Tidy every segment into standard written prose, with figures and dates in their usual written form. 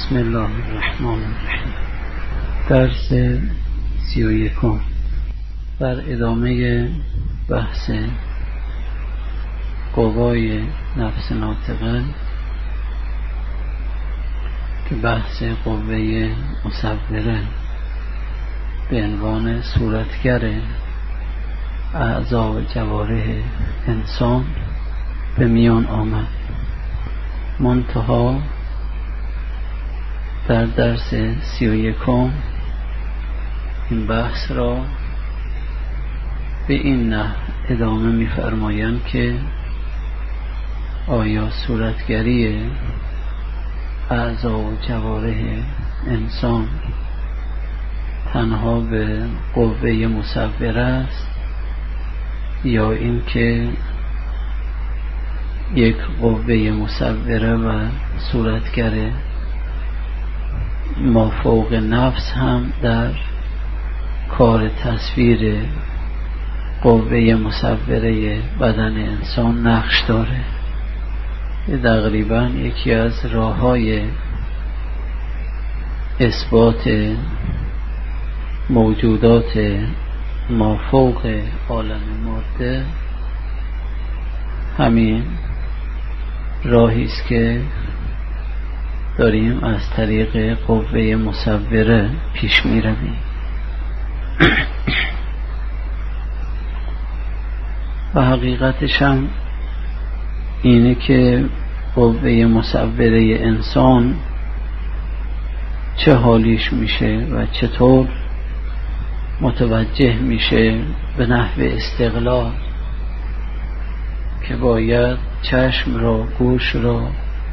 بسم الله الرحمن الرحیم. درس 31 در ادامه بحث قوای نفس ناطقه که بحث قوه مصوره به عنوان صورتگر اعضا و جوارح انسان به میان آمد. منتها در درس 31 این بحث را به این نحو ادامه می‌فرمایند که آیا صورتگری اعضا و جوارح انسان تنها به قوه مصوره است یا اینکه یک قوه مصوره و صورتگر مافوق نفس هم در کار تصویر قوه مصوره بدن انسان نقش داره. تقریبا یکی از راه‌های اثبات موجودات مافوق عالم مرده همین راهی است که داریم از طریق قوه مصوره پیش می رویم. و حقیقتش هم اینه که قوه مصوره انسان چه حالیش میشه و چطور متوجه میشه به نحو استقلال که باید چشم را، گوش را،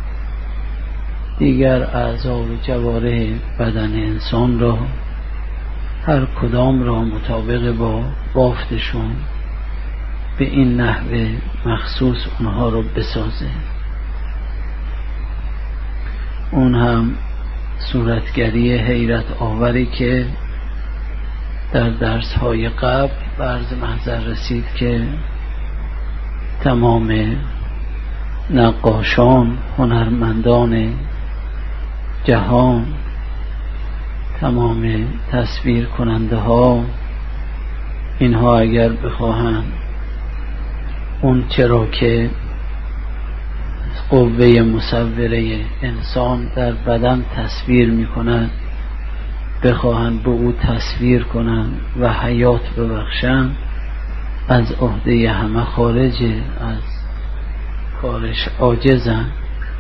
دیگر اعضا و جوارح بدن انسان را، هر کدام را مطابق با بافتشون به این نحو مخصوص اونها رو بسازه. اون هم صورتگری حیرت آوری که در درس‌های قبل به عرض محضر رسید که تمام نقاشان، هنرمندان جهان، تمام تصویر کننده ها، اینها اگر بخواهند اون چرا که قوه مصوره انسان در بدن تصویر می کند بخواهند به او تصویر کنند و حیات ببخشند، از عهده همه خارجه، از کارش عاجزند.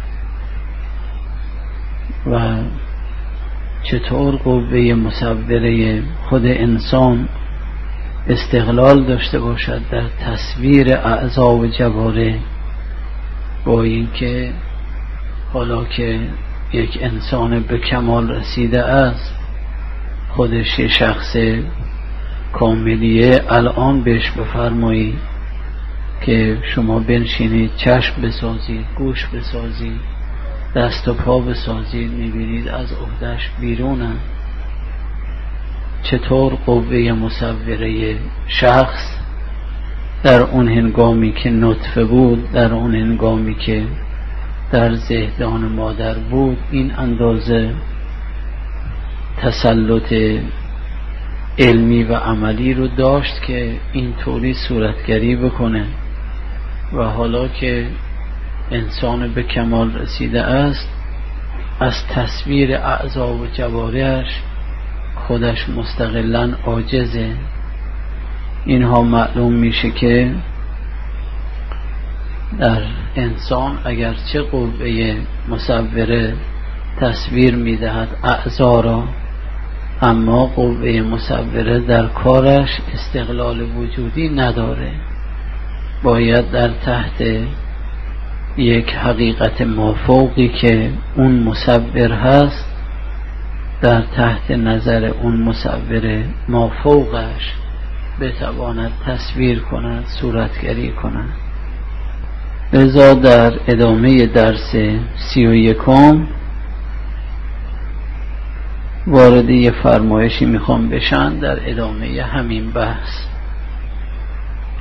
و چطور قوه مصوره خود انسان استقلال داشته باشد در تصویر اعضا و جوارح، با اینکه حالا که یک انسان به کمال رسیده است، خودش یه شخص کاملیه، الان بهش بفرمایید که شما بنشینید چشم بسازید، گوش بسازید، دست و پا بسازید، میبینید از عهده‌اش بیرونن. چطور قوه مصوره شخص در اون هنگامی که نطفه بود، در اون هنگامی که در زهدان مادر بود، این اندازه تسلط علمی و عملی رو داشت که اینطوری صورتگری بکنه، و حالا که انسان به کمال رسیده است، از تصویر اعضا و جوارحش خودش مستقلاً عاجزه. اینها معلوم میشه که در انسان اگرچه قوه مصوره تصویر میدهد اعضا را، اما قوه مصوره در کارش استقلال وجودی نداره، باید در تحت یک حقیقت مافوقی که اون مصور هست، در تحت نظر اون مصور مافوقش بتواند تصویر کند، صورتگری کند. لذا در ادامه درس 31 وارد یه فرمایشی میخوام بشن در ادامه همین بحث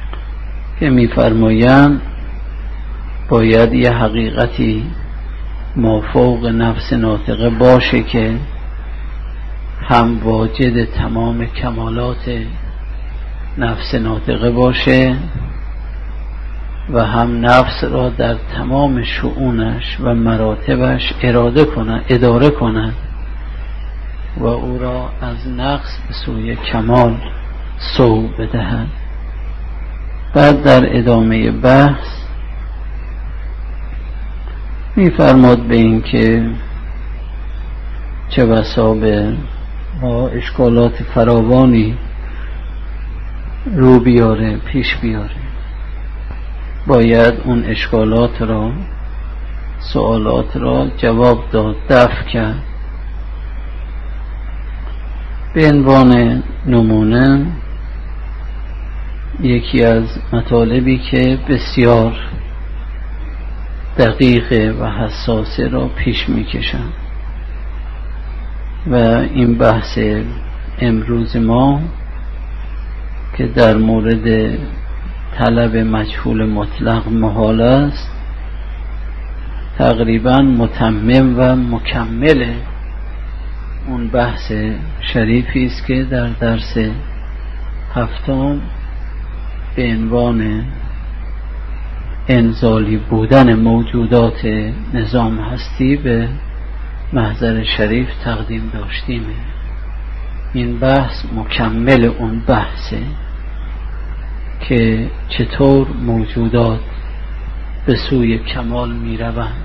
که میفرمایند باید یه حقیقتی مافوق نفس ناطقه باشه که هم واجد تمام کمالات نفس ناطقه باشه و هم نفس را در تمام شؤونش و مراتبش اداره کند و او را از نقص به سوی کمال سوق بدهد. بعد در ادامه بحث می‌فرماد به این که چه بسا به ما اشکالات فراوانی رو بیاره، پیش بیاره، باید اون اشکالات را، سوالات را جواب داد، دفع کرد. به عنوان نمونه یکی از مطالبی که بسیار دقیقه و حساسه را پیش میکشم و این بحث امروز ما که در مورد طلب مجهول مطلق محال است، تقریبا متمم و مکمل اون بحث شریفی است که در درس هفتم به عنوان انزالی بودن موجودات نظام هستی به محضر شریف تقدیم داشتیم. این بحث مکمل اون بحثه که چطور موجودات به سوی کمال می روند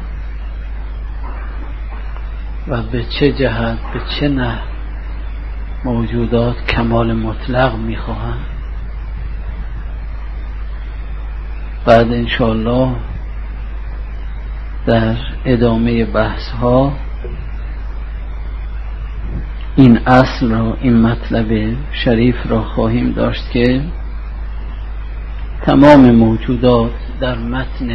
و به چه جهت، به چه نحو موجودات کمال مطلق می خواهند. بعد انشاءالله در ادامه بحث ها این اصل را، این مطلب شریف را خواهیم داشت که تمام موجودات در متن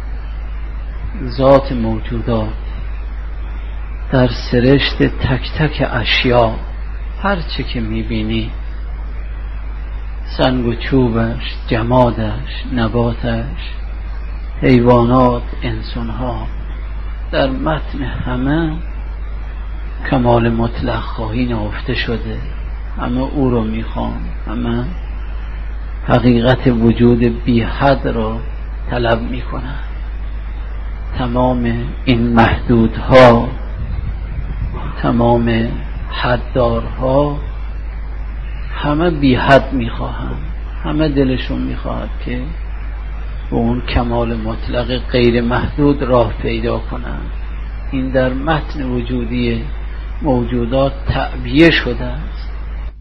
ذات موجودات، در سرشت تک تک اشیا، هر چه که میبینی، سنگ و چوبش، جمادش، نباتش، حیوانات، انسانها، در متن همه کمال مطلق خواهی نهفته شده. همه او رو میخوان، همه حقیقت وجود بی حد را طلب میکنن. تمام این محدودها، تمام حددارها همه بی حد میخواهند، همه دلشون میخواهد که به اون کمال مطلق غیر محدود راه پیدا کنند. این در متن وجودی موجودات تعبیه شده است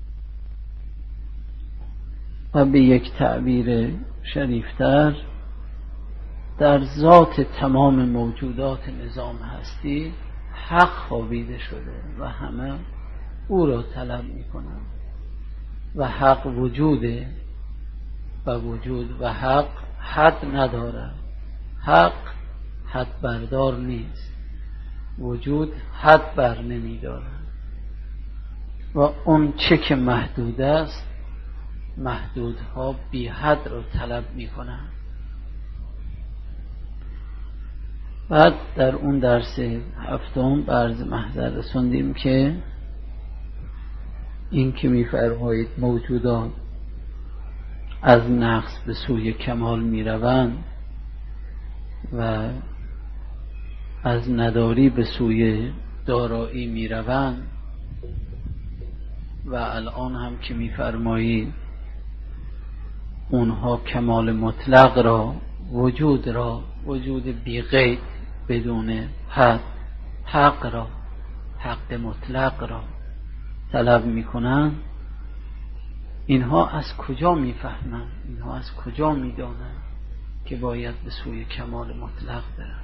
و به یک تعبیر شریفتر در ذات تمام موجودات نظام هستی حق خوابیده شده و همه او را طلب میکنند و حق وجوده و وجود و حق حد ندارد. حق حد بردار نیست، وجود حد بر نمی دارد و اون چه که محدود است، محدودها بی حد را طلب می کنند. بعد در اون درس هفتم برز محضر رسوندیم که این که می فرمایید موجودات از نقص به سوی کمال می روند و از نداری به سوی دارایی می روند و الان هم که می فرمایید اونها کمال مطلق را، وجود بی قید بدون حد، حق مطلق را طلب می کنند. اینها از کجا می فهمند؟ اینها از کجا می دانند که باید به سوی کمال مطلق برند؟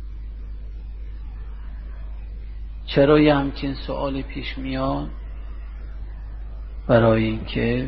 چرا یه همچین سؤالی پیش میاد؟ برای اینکه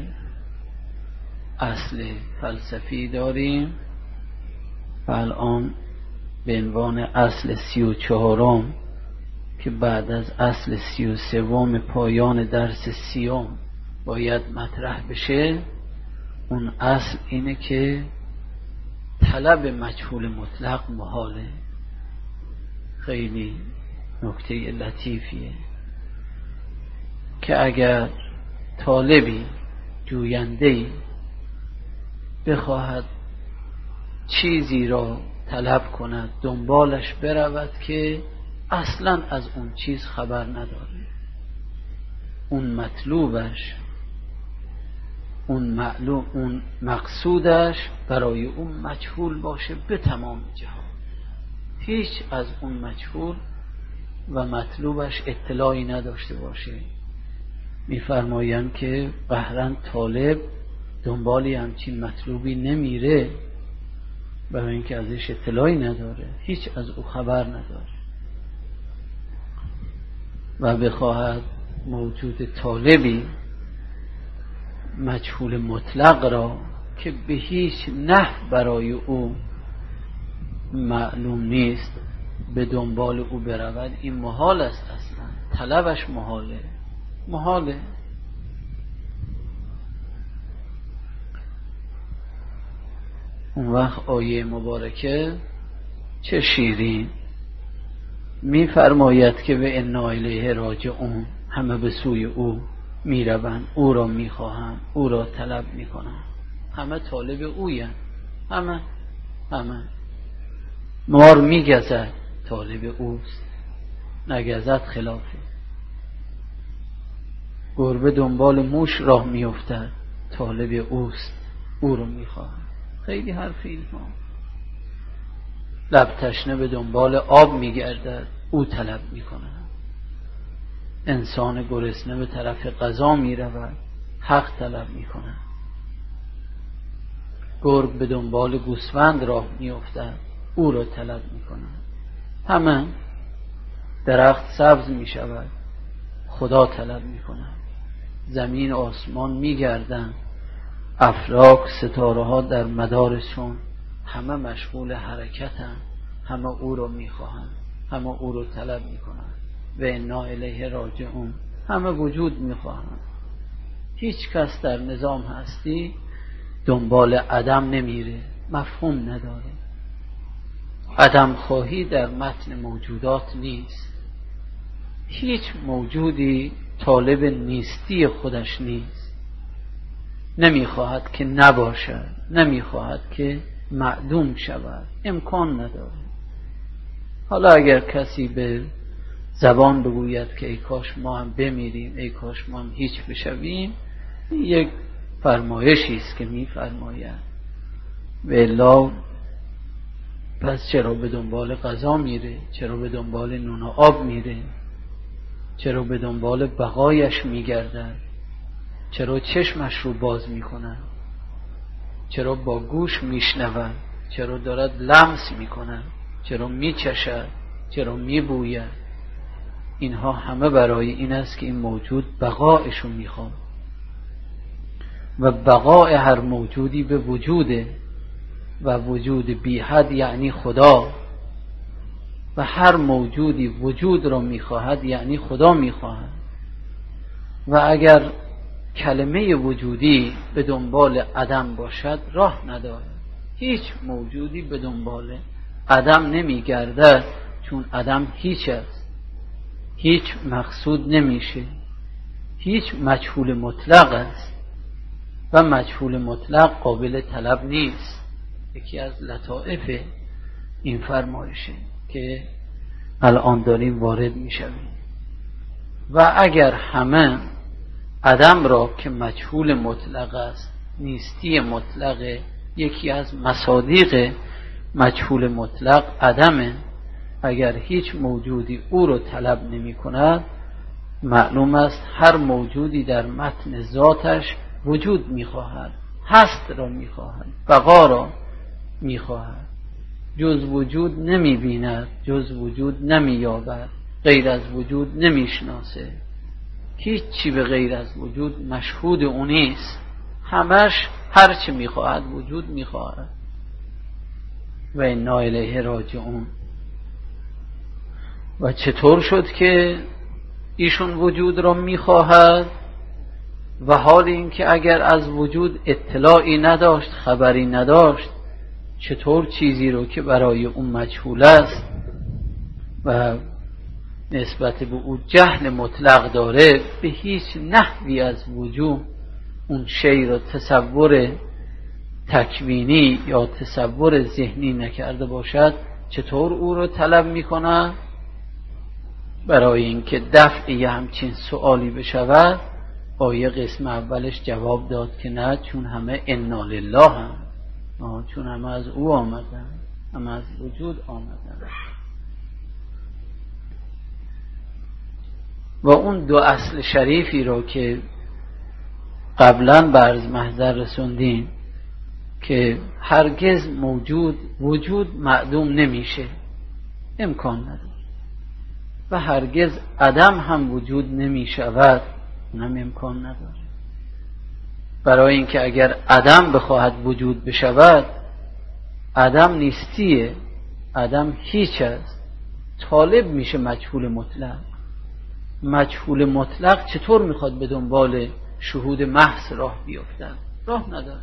اصل فلسفی داریم و الان به عنوان اصل 34 که بعد از اصل 33 پایان درس 30 باید مطرح بشه. اون اصل اینه که طلب مجهول مطلق محاله. خیلی نکته لطیفیه که اگر طالبی جوینده‌ای بخواهد چیزی را طلب کند دنبالش برود که اصلا از اون چیز خبر نداره، اون مطلوبش، اون مقصودش برای اون مجهول باشه به تمام جهان، هیچ از اون مجهول و مطلوبش اطلاعی نداشته باشه. میفرمایند که قهرن طالب دنبالی همچین مطلوبی نمیره برای اینکه ازش اطلاعی نداره، هیچ از او خبر نداره و بخواهد موجود طالبی مجهول مطلق را که به هیچ نحو برای او معلوم نیست به دنبال او برود، این محال است، اصلا طلبش محاله. اون وقت آیه مبارکه چه شیرین میفرماید که به انا الیه راجعون، همه به سوی او میروند، او را میخواهند، او را طلب میکنند، همه طالب اویند، همه مار میگزد طالب اوست، نگزد خلافه، گربه دنبال موش راه میافتد طالب اوست، او را میخواهد. خیلی حرف اینها. لب تشنه به دنبال آب میگردد، او طلب میکند. انسان گرسنه به طرف غذا میرود، حق طلب میکند. گرگ به دنبال گوسفند راه میافتد، او را طلب میکند. همه درخت سبز میشود، خدا طلب میکند. زمین آسمان میگردند، افلاک ستاره ها در مدارشون، همه مشغول حرکتند، همه او را میخواهند، همه او را طلب میکنند. و انا الیه راجعون، همه وجود میخواهند. هیچ کس در نظام هستی دنبال عدم نمیره، مفهوم نداره. عدم خواهی در متن موجودات نیست. هیچ موجودی طالب نیستی خودش نیست، نمیخواهد که نباشد، نمیخواهد که معدوم شود، امکان نداره. حالا اگر کسی به زبان بگوید که ای کاش ما هم بمیریم، ای کاش ما هم هیچ بشویم، یک فرمایشی است که میفرماید. و الا پس چرا به دنبال غذا میره؟ چرا به دنبال نون و آب میره؟ چرا به دنبال بقایش میگردد؟ چرا چشمش رو باز میکنه؟ چرا با گوش میشنود؟ چرا دارد لمس میکنه؟ چرا میچشد؟ چرا میبوید؟ اینها همه برای این است که این موجود بقایشو میخواد و بقای هر موجودی به وجوده و وجود بی حد یعنی خدا، و هر موجودی وجود را میخواهد یعنی خدا میخواهد. و اگر کلمه وجودی به دنبال عدم باشد راه نداره. هیچ موجودی به دنبال عدم نمیگردد، چون عدم هیچ است، هیچ مقصود نمیشه، هیچ مجهول مطلق است و مجهول مطلق قابل طلب نیست. یکی از لطائف این فرمایشه که الان داریم وارد میشویم. و اگر همه عدم را که مجهول مطلق است، نیستی مطلق، یکی از مصادیق مجهول مطلق عدمه، اگر هیچ موجودی او را طلب نمی کند، معلوم است هر موجودی در متن ذاتش وجود می خواهد، هست را می خواهد، بقا را می خواهد. جز وجود نمی بیند، جز وجود نمی یابد، غیر از وجود نمی شناسه. هیچ چی به غیر از وجود مشهود او نیست، همش هر چی می خواهد وجود می خواهد. و انا الیه راجعون. و چطور شد که ایشون وجود را میخواهد و حال اینکه اگر از وجود اطلاعی نداشت، خبری نداشت، چطور چیزی رو که برای اون مجهول است و نسبت به او جهل مطلق داره، به هیچ نحوی از وجود اون شی رو تصور تکوینی یا تصور ذهنی نکرده باشد، چطور او رو طلب میکنه؟ برای اینکه دفع یه همچین سوالی بشود، آیه قسم اولش جواب داد که نه، چون همه انا لله هم، چون همه از او آمدن، همه از وجود آمدن. و اون دو اصل شریفی رو که قبلا برز محضر رسوندیم که هرگز وجود معدوم نمیشه، امکان نداره، و هرگز عدم هم وجود نمیشود، اونم امکان نداره. برای اینکه اگر عدم بخواهد وجود بشود، عدم نیستیه، عدم هیچ است، طالب میشه مجهول مطلق. مجهول مطلق چطور میخواد به دنبال شهود محض راه بیفتد؟ راه نداره.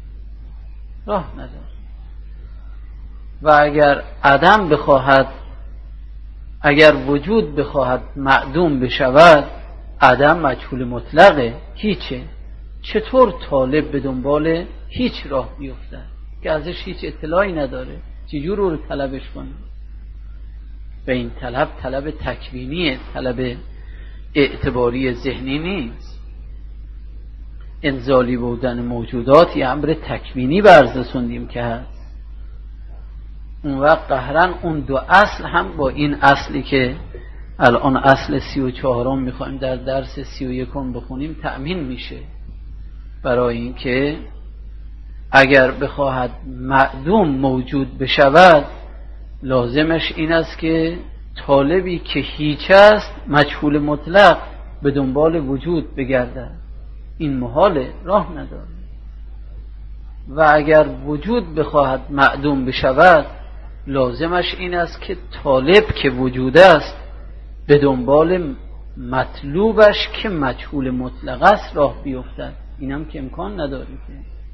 و اگر عدم بخواهد، اگر وجود بخواهد معدوم بشود، عدم مجهول مطلقه، هیچه، چطور طالب به دنبال هیچ راه بیفتد که ازش هیچ اطلاعی نداره؟ چجور رو طلبش کنه؟ و این طلب تکوینیه، طلب اعتباری ذهنی نیست. انزالی بودن موجودات یه امر تکوینی برز رسوندیم که هست. اون وقت قهرن اون دو اصل هم با این اصلی که الان اصل 34 میخوایم در درس 31 بخونیم تأمین میشه. برای اینکه اگر بخواهد معدوم موجود بشود، لازمش این است که طالبی که هیچ است، مجهول مطلق، به دنبال وجود بگردد. این محاله، راه نداره. و اگر وجود بخواهد معدوم بشود، لازمش این است که طالب که وجود است به دنبال مطلوبش که مجهول مطلق است راه بیفتد. اینم که امکان نداره که.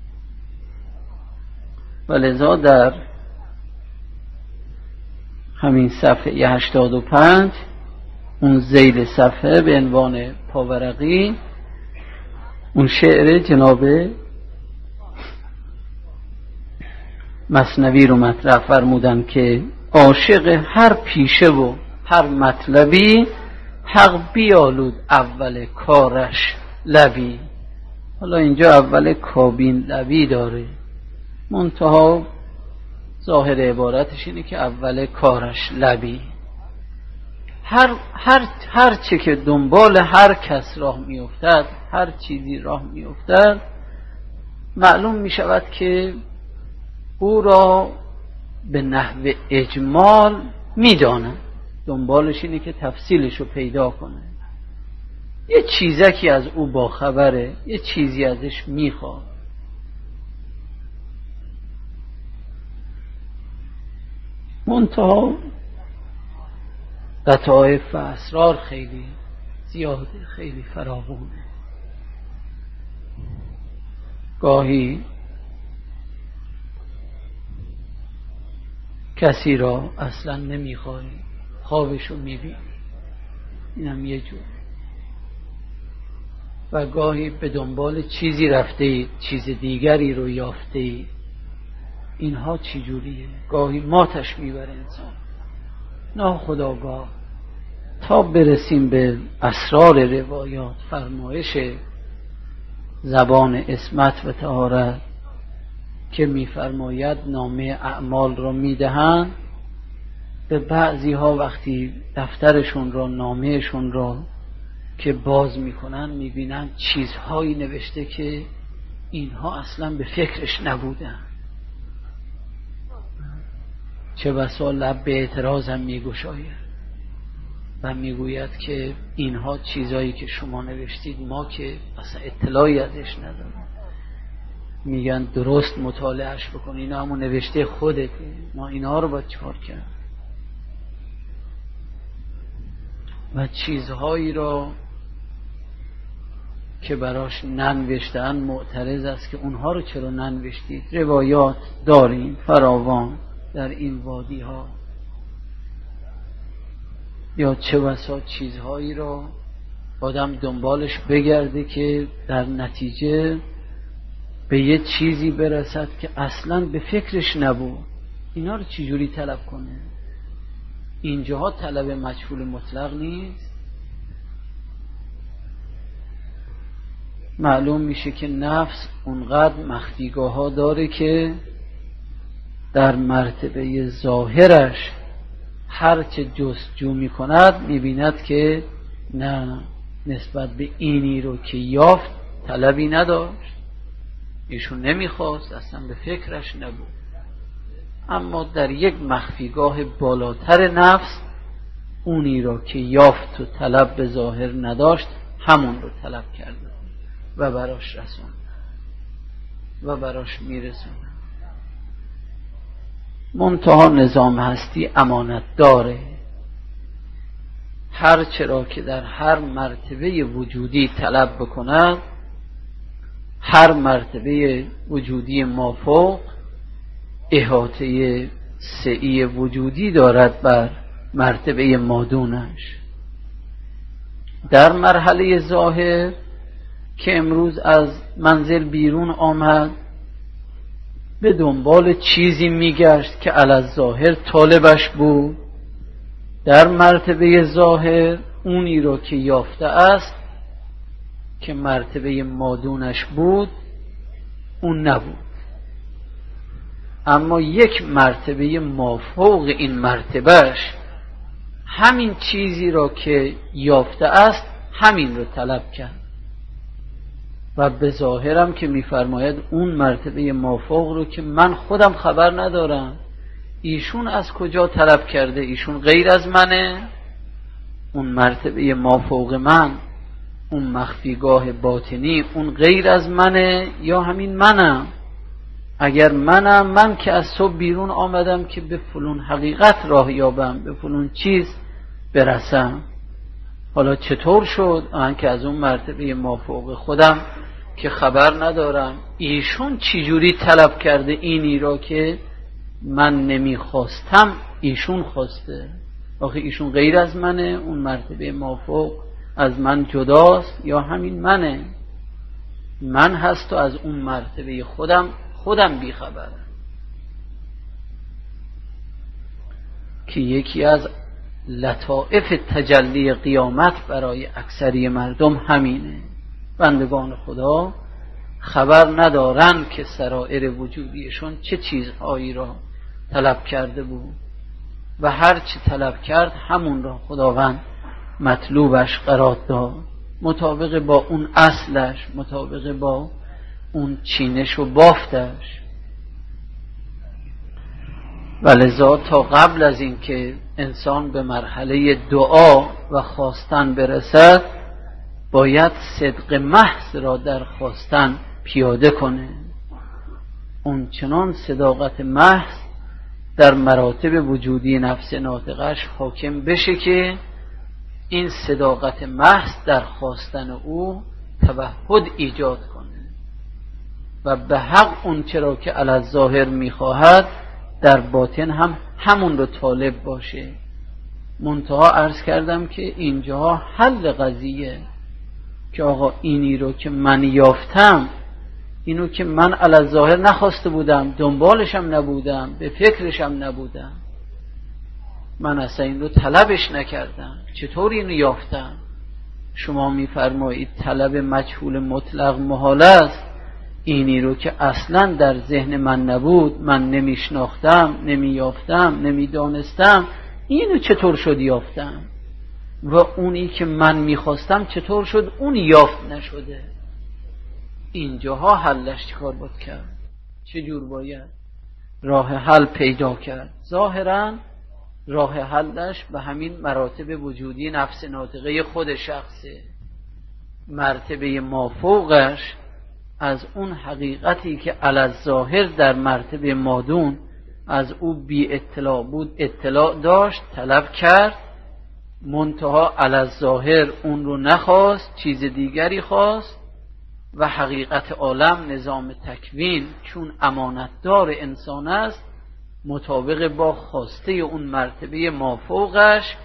ولذا در همین صفحه 85 اون ذیل صفحه به عنوان پاورقی، اون شعر جناب مثنوی رو مطرح فرمودن که عاشق هر پیشه و هر مطلبی، حق بیالود اول کارش لبی. حالا اینجا اول کابین لبی داره، منتها ظاهر عبارتش اینه که اول کارش لبی. هر چه که دنبال هر کس راه میافتد، هر چیزی راه میافتد، معلوم میشود که او را به نحو اجمال میدانه، دنبالش اینه که تفصیلش رو پیدا کنه. یه چیزکی از او باخبره، یه چیزی ازش میخواد. منتها لطایف و اسرار خیلی زیاده، خیلی فراوونه. گاهی کسی را اصلا نمیخوای، خوابشو میبینی، اینم یه جور. و گاهی به دنبال چیزی رفته اید، چیز دیگری رو یافته اید. اینها چی جوریه؟ گاهی ماتش میبره انسان ناخودآگاه، تا برسیم به اسرار روایات. فرمایش زبان عصمت و طهارت که میفرماید نامه اعمال را میدهند به بعضی ها، وقتی دفترشون را، نامهشون را که باز میکنن، میبینن چیزهایی نوشته که اینها اصلا به فکرش نبودن. چه بسا لب به اعتراض هم میگشاید و میگوید که اینها چیزایی که شما نوشتید ما که اصلا اطلاعی ازش نداریم. میگن درست مطالعهش بکن، اینا همون نوشته خودته، ما اینا رو باید چکار کرد. و چیزهایی را که براش ننوشتن معترض است که اونها رو چرا ننوشتید. روایات داریم فراوان در این وادی ها. یا چه بسا چیزهایی را آدم دنبالش بگرده که در نتیجه به یه چیزی برسد که اصلاً به فکرش نبود. اینا رو چجوری طلب کنه؟ اینجاها طلب مجهول مطلق نیست. معلوم میشه که نفس اونقدر مخفیگاه ها داره که در مرتبه ظاهرش هرچه جستجو میکند میبیند که نه، نسبت به اینی رو که یافت طلبی نداشت، ایشون نمیخواست، اصلا به فکرش نبود. اما در یک مخفیگاه بالاتر نفس اونی رو که یافت و طلب به ظاهر نداشت همون رو طلب کرده و براش رسوند و براش میرسوند. منتها نظام هستی امانت داره، هر چرا که در هر مرتبه وجودی طلب بکند، هر مرتبه وجودی مافوق احاطه سعی وجودی دارد بر مرتبه مادونش. در مرحله ظاهر که امروز از منزل بیرون آمد، به دنبال چیزی میگشت که علی ظاهر طالبش بود. در مرتبه ظاهر اونی رو که یافته است که مرتبه مادونش بود اون نبود. اما یک مرتبه مافوق این مرتبهش همین چیزی را که یافته است همین رو طلب کرد و به ظاهرم که میفرماید اون مرتبه مافوق رو که من خودم خبر ندارم ایشون از کجا طلب کرده، ایشون غیر از منه، اون مرتبه مافوق من، اون مخفیگاه باطنی اون غیر از منه یا همین منم؟ اگر منم، من که از صبح بیرون آمدم که به فلون حقیقت راه یابم، به فلون چیز برسم، حالا چطور شد من که از اون مرتبه مافوق خودم که خبر ندارم ایشون چجوری طلب کرده اینی را که من نمیخواستم ایشون خواسته؟ آخه ایشون غیر از منه، اون مرتبه مافوق از من جداست یا همین منه؟ من هست و از اون مرتبه خودم بیخبرم. که یکی از لطائف تجلی قیامت برای اکثری مردم همینه. بندگان خدا خبر ندارن که سرائر وجودیشون چه چیزهایی را طلب کرده بود و هر چی طلب کرد همون را خداوند مطلوبش قرار داد، مطابق با اون اصلش، مطابق با اون چینش و بافتش. ولذا تا قبل از این که انسان به مرحله دعا و خواستن برسد باید صدق محض را در خواستن پیاده کنه. اون چنان صداقت محض در مراتب وجودی نفس ناطقش حاکم بشه که این صداقت محض در خواستن او توحد ایجاد کنه و به حق اون چرا که علی الظاهر میخواهد در باطن هم همون رو طالب باشه. منتها عرض کردم که اینجا حل قضیه که آقا اینی رو که من یافتم، اینو که من علی الظاهر نخواسته بودم، دنبالشم نبودم، به فکرشم نبودم، من اصلا این رو طلبش نکردم، چطور اینو یافتم؟ شما میفرمایید طلب مجهول مطلق محال است. اینی رو که اصلا در ذهن من نبود، من نمیشناختم، نمیافتم، نمیدانستم، اینو چطور شد یافتم؟ و اونی که من میخواستم چطور شد اون یافت نشده؟ اینجاها حلش چیکار باید کرد؟ چجور باید راه حل پیدا کرد؟ ظاهرا راه حلش به همین مراتب وجودی نفس ناطقه خود شخصه. مرتبه مافوقش از اون حقیقتی که علی الظاهر در مرتبه مادون از او بی اطلاع بود اطلاع داشت، طلب کرد، منتها علی الظاهر اون رو نخواست، چیز دیگری خواست و حقیقت عالم، نظام تکوین چون امانتدار انسان است، مطابق با خواسته اون مرتبه مافوقش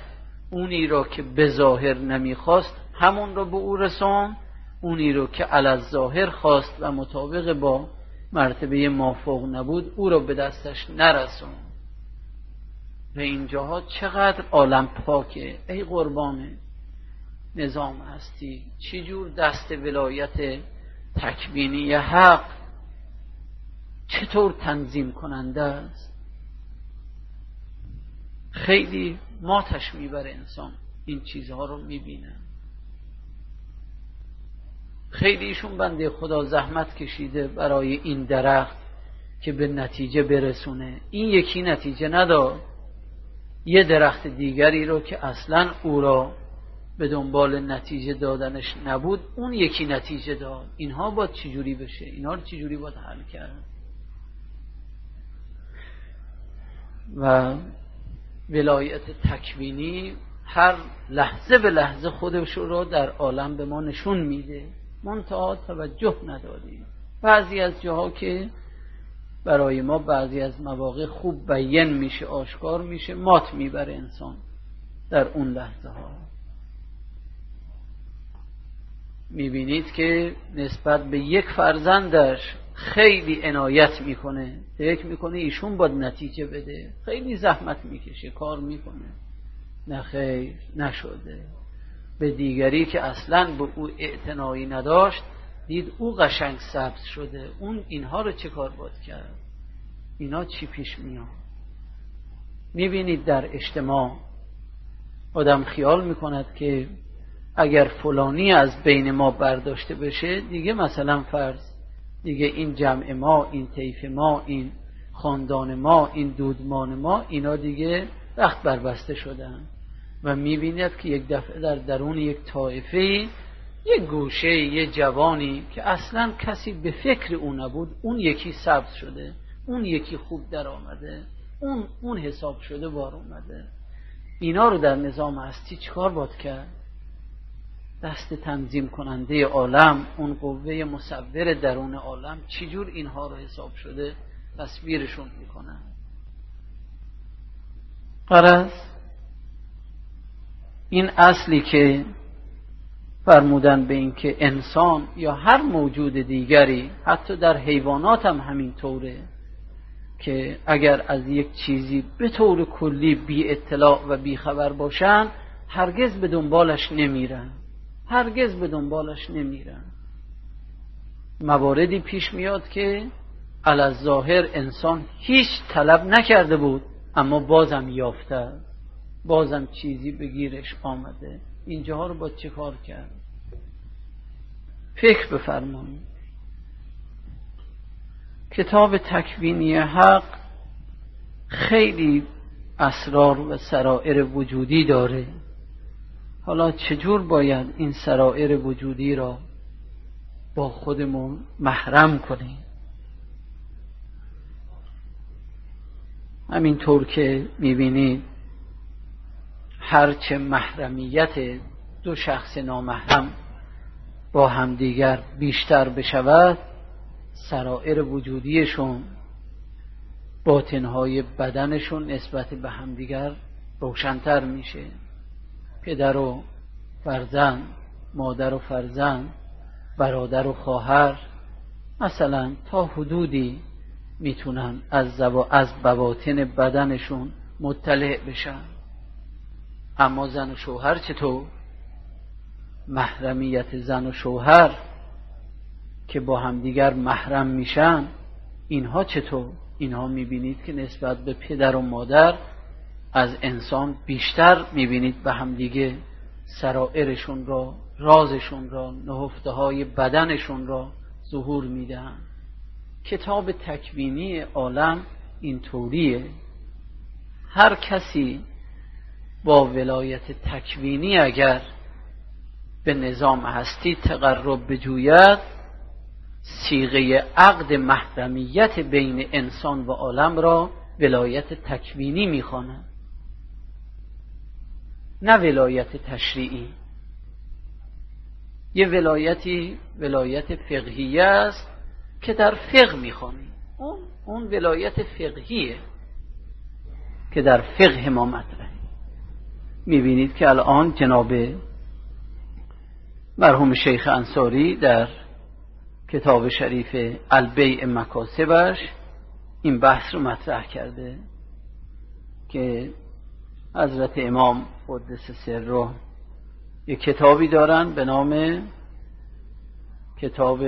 اونی را که به ظاهر نمیخواست همون را به او رسان، اونی را که علی الظاهر خواست و مطابق با مرتبه مافوق نبود او را به دستش نرسان. و اینجاها چقدر عالم پاکه ای قربان نظام هستی، چی جور دست ولایت تکوینی حق چطور تنظیم کننده است. خیلی ماتش میبره انسان این چیزها رو میبینه. خیلی ایشون بنده خدا زحمت کشیده برای این درخت که به نتیجه برسونه، این یکی نتیجه نداد، یه درخت دیگری رو که اصلا او را به دنبال نتیجه دادنش نبود اون یکی نتیجه داد. اینها باید چجوری بشه؟ اینها رو چجوری باید حل کرد؟ و ولایت تکوینی هر لحظه به لحظه خودش رو در عالم به ما نشون میده، منتها توجه ندادیم. بعضی از جاها که برای ما بعضی از مواقع خوب بیان میشه، آشکار میشه، مات میبره انسان در اون لحظه ها. میبینید که نسبت به یک فرزندش خیلی عنایت میکنه، فکر میکنه ایشون باید نتیجه بده، خیلی زحمت میکشه، کار میکنه، نه خیر نشده. به دیگری که اصلا به او اعتنایی نداشت دید او قشنگ سبز شده، اون اینها رو چه کار باید کرد؟ اینا چی پیش میاد؟ میبینید در اجتماع آدم خیال میکند که اگر فلانی از بین ما برداشته بشه دیگه مثلا فرض دیگه این جمع ما، این طیف ما، این خاندان ما، این دودمان ما، اینا دیگه رخت بربسته شدن. و میبینید که یک دفعه در درون یک طایفه، یک گوشه، یک جوانی که اصلا کسی به فکر اون نبود، اون یکی سبز شده، اون یکی خوب در آمده، اون حساب شده بار اومده. اینا رو در نظام هستی چیکار باید کرد؟ دست تنظیم کننده عالم، اون قوه مصور درون عالم چجور اینها رو حساب شده تصویرشون میکنن. غرض این اصلی که فرمودن به این که انسان یا هر موجود دیگری، حتی در حیوانات هم همین طوره، که اگر از یک چیزی به طور کلی بی اطلاع و بی خبر باشن هرگز به دنبالش نمیرن، هرگز به دنبالش نمیرن. مواردی پیش میاد که علی الظاهر انسان هیچ طلب نکرده بود اما بازم یافته، بازم چیزی بگیرش آمده. اینجاها رو با چه کار کرد؟ فکر بفرمایید. کتاب تکوینی حق خیلی اسرار و سرائر وجودی داره. حالا چجور باید این سرائر وجودی را با خودمون محرم کنیم؟ همینطور که میبینید هرچه محرمیت دو شخص نامحرم با همدیگر بیشتر بشود، سرائر وجودیشون، باطنهای بدنشون نسبت به همدیگر روشن‌تر میشه. پدر و فرزند، مادر و فرزند، برادر و خواهر مثلا تا حدودی میتونن از بواطن بدنشون مطلع بشن. اما زن و شوهر چطور؟ محرمیت زن و شوهر که با همدیگر محرم میشن، اینها چطور؟ اینها میبینید که نسبت به پدر و مادر از انسان بیشتر میبینید به همدیگه سرائرشون را، رازشون را، نهفته های بدنشون را ظهور میدن. کتاب تکوینی عالم این طوریه. هر کسی با ولایت تکوینی اگر به نظام هستی تقرب بجوید، صیغه عقد محرمیت بین انسان و عالم را ولایت تکوینی میخواند، نه ولایت تشریعی. یه ولایتی ولایت فقهیه است که در فقه میخوانی، اون ولایت فقهیه که در فقه ما مطرحه. میبینید که الان جناب مرحوم شیخ انصاری در کتاب شریف البیع مکاسبش این بحث رو مطرح کرده که حضرت امام قدس سره یک کتابی دارن به نام کتاب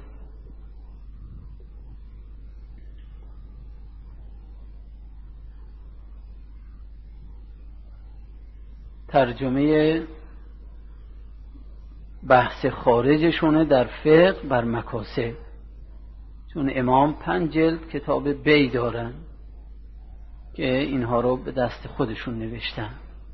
ترجمه بحث خارجشونه در فقه بر مکاسب، چون امام 5 جلد کتاب بی دارن که اینها رو به دست خودشون نوشتن.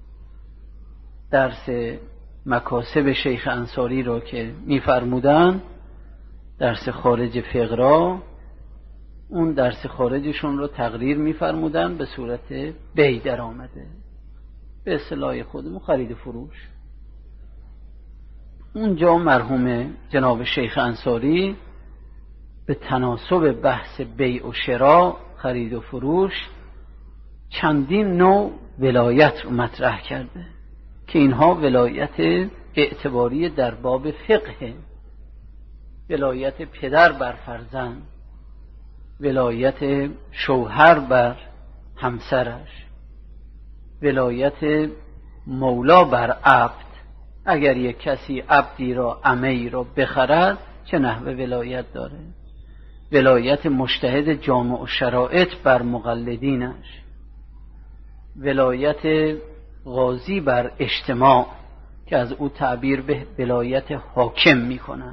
درس مکاسب شیخ انصاری رو که میفرمودن درس خارج فقه را، اون درس خارجشون رو تقریر میفرمودن به صورت بی در آمده، به اصطلاح خودمون خرید فروش. اونجا مرحوم جناب شیخ انصاری به تناسب بحث بیع و شراء، خرید و فروش، چندین نوع ولایت رو مطرح کرده که اینها ولایت اعتباری در باب فقه، ولایت پدر بر فرزند، ولایت شوهر بر همسرش، ولایت مولا بر عبد، اگر یک کسی عبدی را امی را بخرد چه نحوه ولایت داره، ولایت مجتهد جامع و شرایط بر مقلدینش، ولایت قاضی بر اجتماع که از او تعبیر به ولایت حاکم میکنن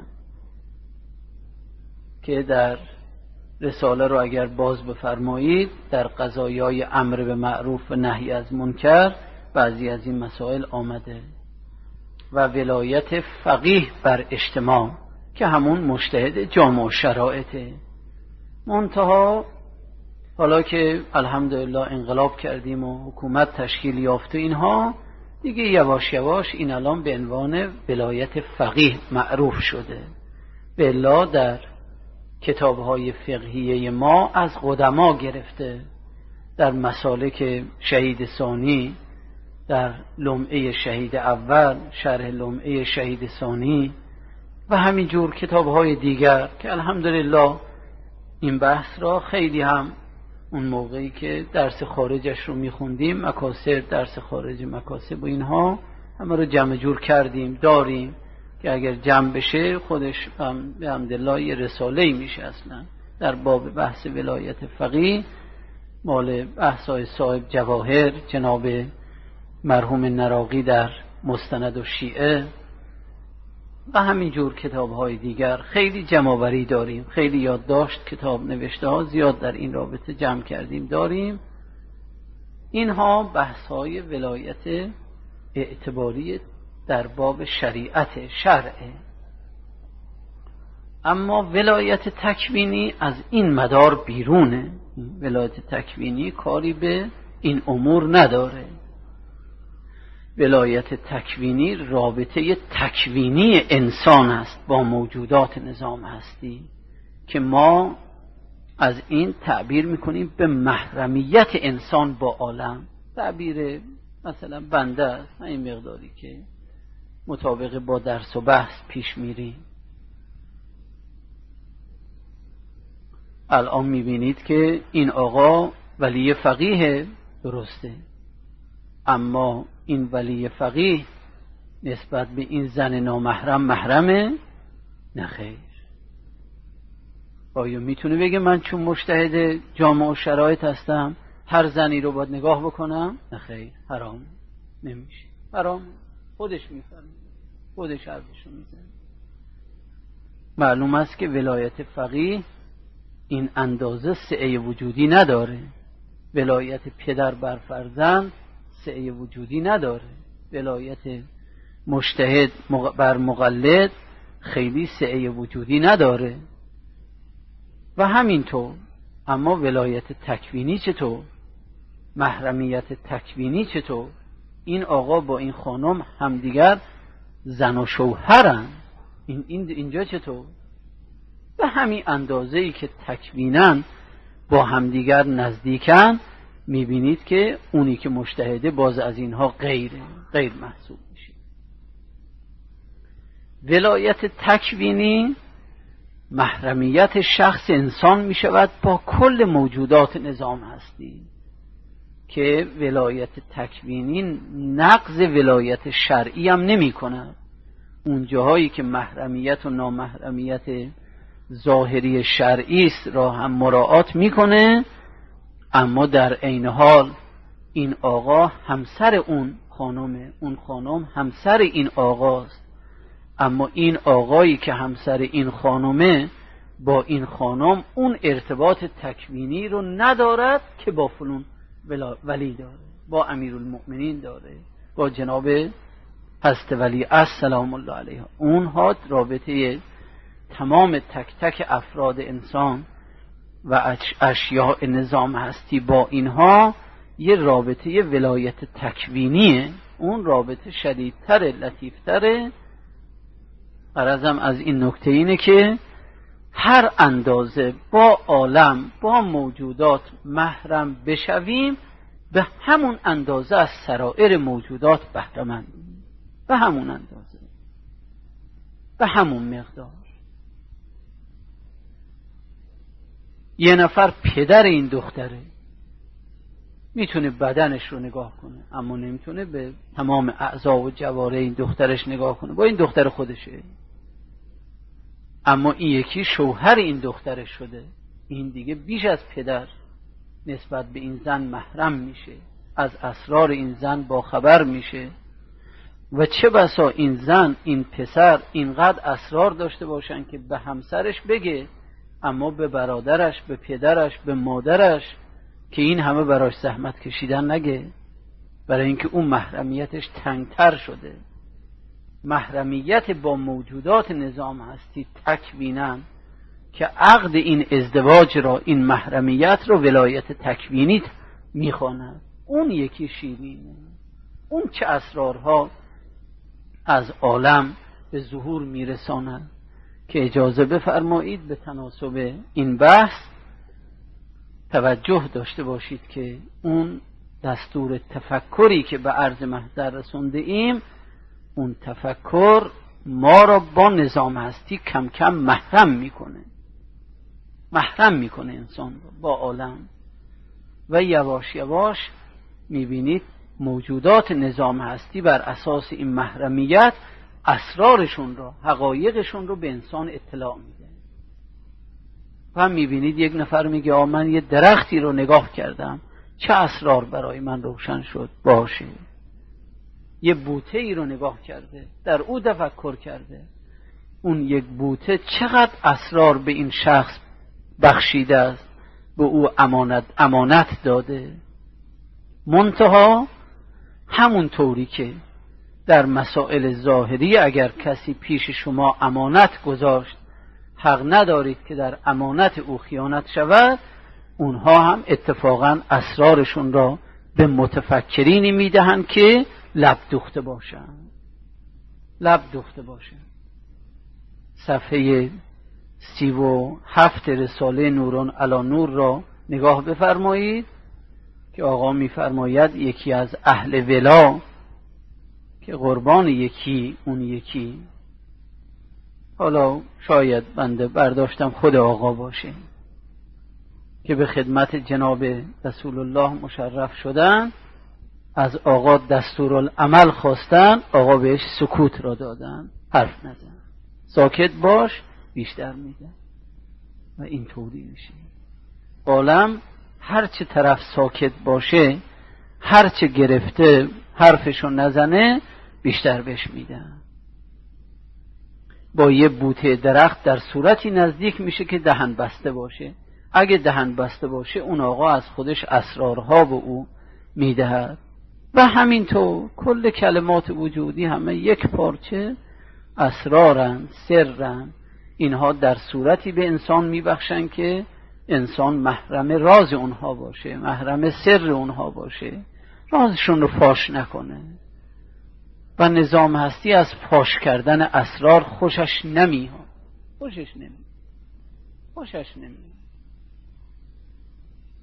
که در رساله رو اگر باز بفرمایید در قضایای امر به معروف و نهی از منکر بعضی از این مسائل آمده، و ولایت فقیه بر اجتماع که همون مجتهد جامع و شرایطه. منتها حالا که الحمدلله انقلاب کردیم و حکومت تشکیل یافته اینها دیگه یواش یواش این الان به عنوان ولایت فقیه معروف شده. بلا در کتاب‌های فقهیه ما از قدما گرفته در مسالک شهید ثانی، در لمعه شهید اول، شرح لمعه شهید ثانی و همینجور کتاب‌های دیگر که الحمدلله این بحث را خیلی هم اون موقعی که درس خارجش رو میخوندیم، مکاسب، درس خارج مکاسب و اینها همه رو جمع جور کردیم داریم که اگر جمع بشه خودش به حمدالله یه رساله‌ای میشه اصلا در باب بحث ولایت فقیه، مال بحث‌های صاحب جواهر جناب مرحوم نراقی در مستند و شیعه و همینجور کتاب‌های دیگر خیلی جمع‌آوری داریم، خیلی یادداشت کتاب نوشته ها زیاد در این رابطه جمع کردیم داریم. اینها بحث‌های ولایت اعتباری در باب شریعت شرعه. اما ولایت تکوینی از این مدار بیرونه، ولایت تکوینی کاری به این امور نداره. ولایت تکوینی رابطه تکوینی انسان است با موجودات نظام هستی که ما از این تعبیر میکنیم به محرمیت انسان با عالم. تعبیر مثلا بنده است، این مقداری که مطابق با درس و بحث پیش میریم. الان میبینید که این آقا ولی فقیه، درسته، اما این ولی فقیه نسبت به این زن نامحرم محرمه؟ نخیر. آیا میتونه بگه من چون مجتهد جامع و شرایط هستم هر زنی رو باید نگاه بکنم؟ نخیر، حرام، نمیشه، حرام. خودش میفرمه، خودش حرفشو میزنه. معلوم است که ولایت فقیه این اندازه سعی وجودی نداره. ولایت پدر بر فرزند سعی وجودی نداره. ولایت مجتهد بر مقلد خیلی سعی وجودی نداره و همینطور. اما ولایت تکوینی چطور؟ محرمیت تکوینی چطور؟ این آقا با این خانم همدیگر زن و شوهرن، اینجا چطور؟ به همین اندازه‌ای که تکوینن با همدیگر نزدیکن، میبینید که اونی که مجتهده باز از اینها غیر محسوب میشه. ولایت تکوینی محرمیت شخص انسان میشود با کل موجودات نظام هستی، که ولایت تکوینی نقض ولایت شرعی هم نمی کند. اون جاهایی که محرمیت و نامحرمیت ظاهری شرعی است را هم مراعات میکنه، اما در عین حال این آقا همسر اون خانمه، اون خانم همسر این آقاست، اما این آقایی که همسر این خانمه با این خانم اون ارتباط تکوینی رو ندارد که با فلان ولی داره، با امیرالمؤمنین داره، با جناب حضرت ولی السلام الله علیه. اونها رابطه تمام تک تک افراد انسان و اشیاء نظام هستی با اینها یه رابطه ولایت تکوینیه. اون رابطه شدیدتره، لطیفتره. غرضم از این نکته اینه که هر اندازه با عالم، با موجودات محرم بشویم، به همون اندازه از سرائر موجودات بهره‌مندیم، به همون اندازه، به همون مقدار. یه نفر پدر این دختره، میتونه بدنش رو نگاه کنه اما نمیتونه به تمام اعضا و جواره این دخترش نگاه کنه، با این دختر خودشه. اما این یکی شوهر این دخترش شده، این دیگه بیش از پدر نسبت به این زن محرم میشه، از اسرار این زن با خبر میشه. و چه بسا این زن، این پسر اینقدر اسرار داشته باشن که به همسرش بگه، اما به برادرش، به پدرش، به مادرش که این همه براش زحمت کشیدن نگه، برای اینکه اون محرمیتش تنگتر شده. محرمیت با موجودات نظام هستی تکوینن که عقد این ازدواج را، این محرمیت را ولایت تکوینی میخواند. اون یکی شیرینه، اون چه اسرارها از عالم به ظهور میرساند. که اجازه بفرمایید به تناسب این بحث توجه داشته باشید که اون دستور تفکری که به عرض محضر رسونده ایم، اون تفکر ما را با نظام هستی کم کم محرم میکنه انسان را با عالم. و یواش یواش میبینید موجودات نظام هستی بر اساس این محرمیت اسرارشون را، حقایقشون رو به انسان اطلاع میده. و میبینید یک نفر میگه من یه درختی رو نگاه کردم، چه اسرار برای من روشن شد. باشه، یه بوته ای رو نگاه کرده، در او تفکر کرده، اون یک بوته چقدر اسرار به این شخص بخشیده است، به او امانت داده. منتها همون طوری که در مسائل ظاهری اگر کسی پیش شما امانت گذاشت، حق ندارید که در امانت او خیانت شود. اونها هم اتفاقا اسرارشون را به متفکرینی میدهند که لب دوخته باشن. صفحه 37 رساله نوران علی نور را نگاه بفرمایید که آقا میفرماید یکی از اهل ولا که قربان یکی، اون یکی، حالا شاید بنده برداشتم خود آقا باشه، که به خدمت جناب رسول الله مشرف شدن، از آقا دستورالعمل خواستن، آقا بهش سکوت را دادن، حرف نزن، ساکت باش، بیشتر میده. و این طوری میشه. عالم هرچه طرف ساکت باشه، هرچه گرفته حرفشو نزنه، بیشتر بهش میدن. با یه بوته درخت در صورتی نزدیک میشه که دهن بسته باشه. اگه دهن بسته باشه، اون آقا از خودش اسرارها به او میدهد. و همینطور کل کلمات وجودی همه یک پارچه اسرارن، سرن. اینها در صورتی به انسان میبخشن که انسان محرم راز اونها باشه، محرم سر اونها باشه، رازشون رو فاش نکنه. و نظام هستی از فاش کردن اسرار خوشش نمیاد.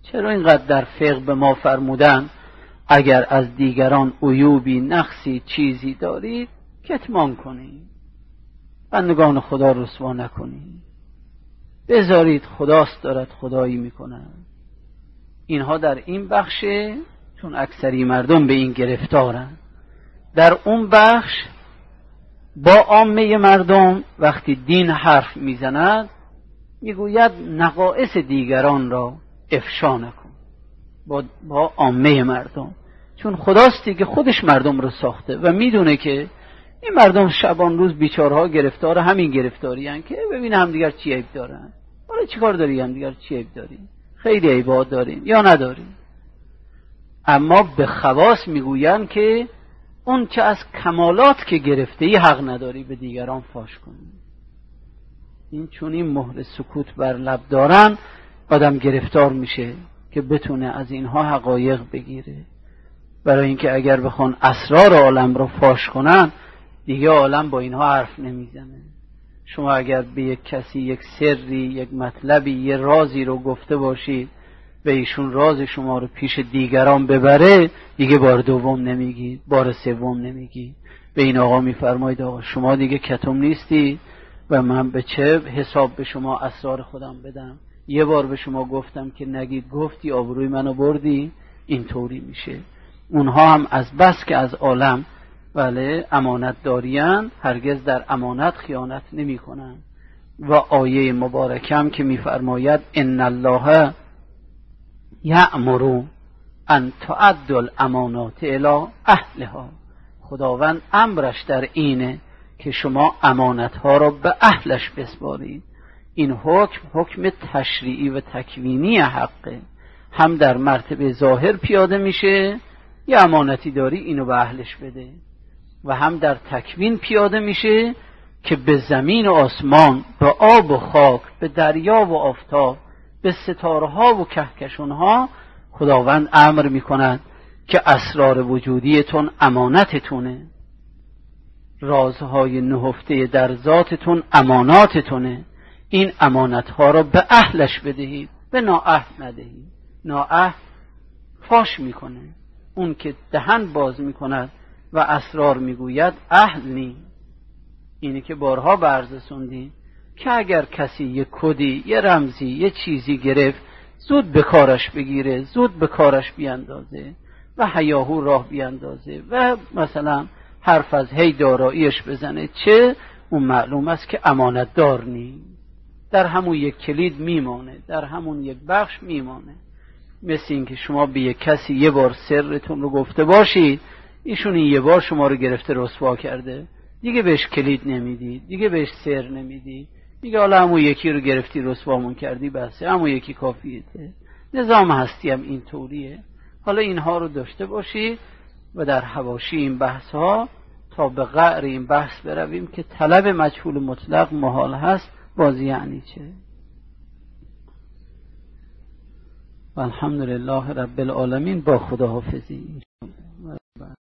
چرا اینقدر در فقه به ما فرمودن اگر از دیگران عیوبی، نقصی، چیزی دارید کتمان کنید، بندگان خدا رسوا نکنید، بذارید خداست دارد خدایی میکند. اینها در این بخشه، چون اکثری مردم به این گرفتارن. در اون بخش با عامه مردم وقتی دین حرف میزند میگوید نقائص دیگران را افشا نکن با عامه مردم، چون خداستی که خودش مردم رو ساخته و میدونه که این مردم شبان روز بیچارها گرفتار همین گرفتاری هن که ببینه هم دیگر چی عیب دارن. حالا چی کار داری هم دیگر چی عیب داریم؟ خیلی عیبات داریم یا نداریم. اما به خواص میگوین که اون چه از کمالات که گرفته حق نداری به دیگران فاش کنی. این چون این مهر سکوت بر لب دارن آدم گرفتار میشه که بتونه از اینها حقایق بگیره، برای اینکه اگر بخوان اسرار عالم رو فاش کنن دیگه عالم با اینها حرف نمیزنه. شما اگر به یک کسی یک سری، یک مطلبی، یه رازی رو گفته باشید و ایشون راز شما رو پیش دیگران ببره، دیگه بار دوم نمیگی، بار سوم نمیگی. به این آقا میفرمایید آقا شما دیگه کتم نیستی و من به چه حساب به شما اسرار خودم بدم؟ یه بار به شما گفتم که نگید، گفتی، آبروی منو بردی. اینطوری میشه. اونها هم از بس که از عالم بله امانت دارین، هرگز در امانت خیانت نمی کنن. و آیه مبارکم که میفرماید ان الله یأمر ان تؤد الامانات الی اهلها، خداوند امرش در اینه که شما امانتها را به اهلش بسپارید. این حکم تشریعی و تکوینی حقه، هم در مرتبه ظاهر پیاده میشه، یه امانتی داری اینو به اهلش بده، و هم در تکوین پیاده میشه که به زمین و آسمان، به آب و خاک، به دریا و آفتاب، به ستارها و کهکشانها خداوند امر میکند که اسرار وجودیتون امانتتونه، رازهای نهفته در ذاتتون اماناتتونه. این امانتها را به اهلش بدهید، به نااهل ندهید. نااهل فاش میکنه، اون که دهن باز میکند و اسرار میگوید اهل نی. اینی که بارها بررسوندیم که اگر کسی یه کدی، یه رمزی، یه چیزی گرفت، زود به کارش بگیره، زود به کارش بیاندازه و هیاهو راه بیاندازه و مثلا حرف از هی داراییش بزنه، چه اون معلوم است که امانت دار نیست. در همون یک کلید میمانه، در همون یک بخش میمانه. مثل این که شما به یک کسی یه بار سرتون رو گفته باشید، ایشون این یه بار شما رو گرفته رسوا کرده، دیگه بهش کلید نمیدی، دیگه بهش سر نمیدی، دیگه حالا همون یکی رو گرفتی رسوامون کردی، بسه همون یکی کافیته. نظام هستی هم این طوریه. حالا اینها رو داشته باشید و در حواشی این بحث ها تا به قعر این بحث برویم که طلب مجهول مطلق محال هست. بازی یعنی چه؟ و الحمدلله رب العالمین. با خداحافظی.